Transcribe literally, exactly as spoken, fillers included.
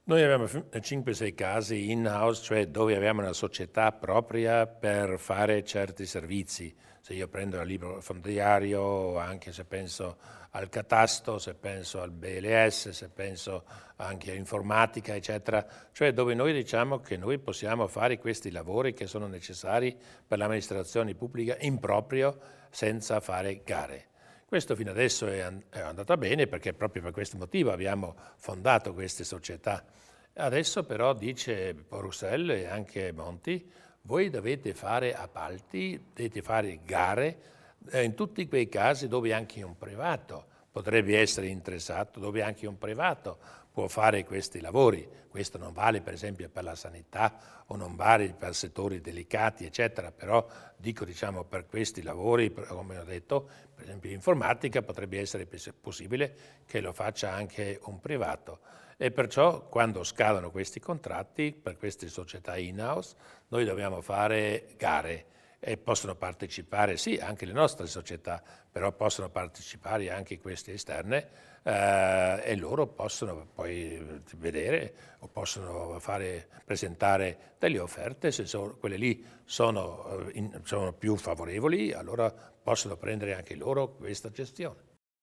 Noi abbiamo cinque sei casi in-house, cioè dove abbiamo una società propria per fare certi servizi. Se io prendo il libro fondiario, anche se penso al catasto, se penso al B L S, se penso anche all'informatica, eccetera, cioè dove noi diciamo che noi possiamo fare questi lavori che sono necessari per l'amministrazione pubblica in proprio senza fare gare. Questo fino adesso è andato bene perché proprio per questo motivo abbiamo fondato queste società. Adesso però dice Bruxelles e anche Monti, voi dovete fare appalti, dovete fare gare in tutti quei casi dove anche un privato potrebbe essere interessato, dove anche un privato può fare questi lavori. Questo non vale per esempio per la sanità o non vale per settori delicati, eccetera, però dico diciamo per questi lavori, come ho detto, per esempio informatica potrebbe essere possibile che lo faccia anche un privato. E perciò quando scadono questi contratti per queste società in-house noi dobbiamo fare gare e possono partecipare, sì, anche le nostre società, però possono partecipare anche queste esterne eh, e loro possono poi vedere o possono fare, presentare delle offerte, se sono, quelle lì sono, in, sono più favorevoli, allora possono prendere anche loro questa gestione.